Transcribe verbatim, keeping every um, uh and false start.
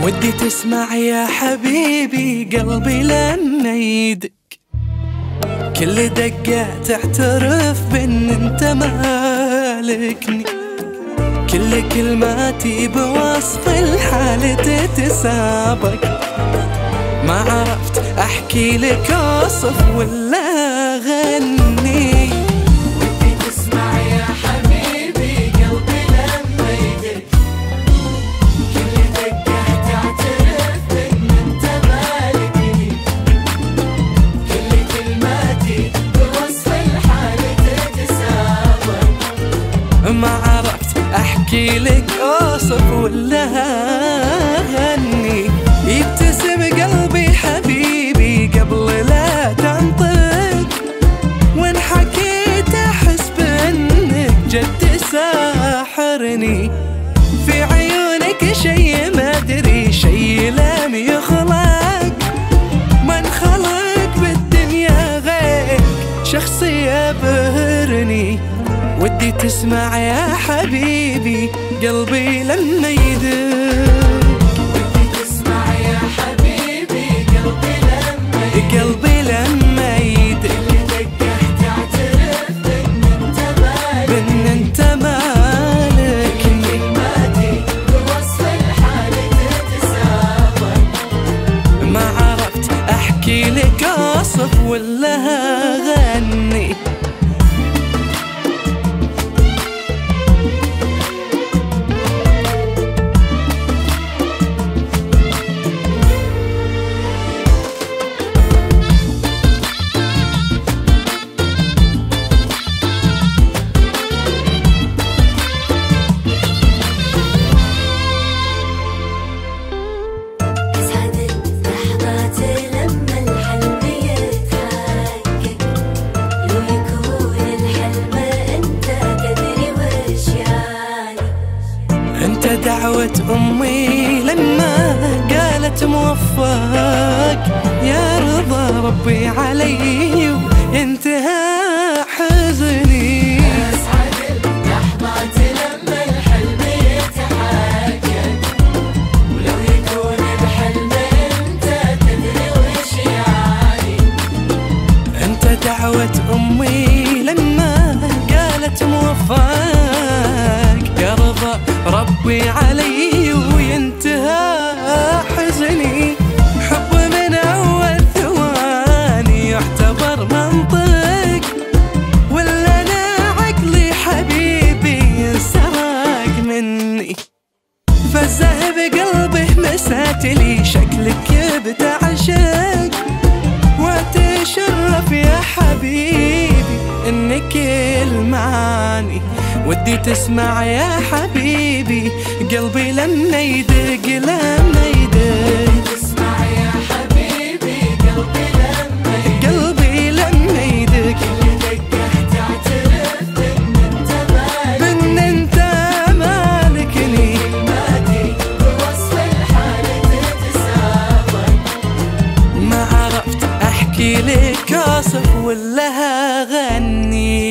ودي تسمع يا حبيبي قلبي لما يدق، كل دقة تعترف بان انت مالكني، كل كلماتي بوصف الحال تتسابق، ما عرفت احكي لك اوصف ولا اغني. ودي تسمع يا حبيبي قلبي لما يدق، كل دقة تعترف بان انت مالكني، كل كلماتي بوصف الحال تتسابق، ما عرفت احكي لك اوصف ولا اغني. يبتسم قلبي حبيبي قبل لا تنطق، وان حكيت احس بانك جد ساحرني، في عيونك شي ما ادري شي لم يخلق، من خلق بالدنيا غير شخصي يبهرني. ودي تسمع يا حبيبي قلبي لما يدق، قلبي لما يدق، كل دقة تعترف بان انت مالكني، بان انت مالكني، كلماتي بوصف الحال تتسابق، ما عرفت احكي لك اوصف ولا اغني. دعوة أمي لما قالت موفق، يا رضا ربي علي وانتهى حزني. أسعد اللحظات لما الحلم يتحقق، ولو يكون الحلم انت تدري وش يعني. انت دعوة أمي لما قالت موفق، يا رضا ربي علي وينتهى حزني. حب من أول ثواني يعتبر منطق، ولا أنا عقلي حبيبي انسرق مني، فزه بقلبه مساتلي شكلك بتعشق، وتشرف يا حبيبي انك المعاني. ودي تسمع يا حبيبي قلبي لما يدق، لما يدق، تسمع يا حبيبي قلبي لما يدق، قلبي لما يدق، كل دقة تعترف بان انت مالكني، بان انت مالكني، كلماتي بوصف الحال تتسابق، ما عرفت احكي لك اوصف ولا اغني.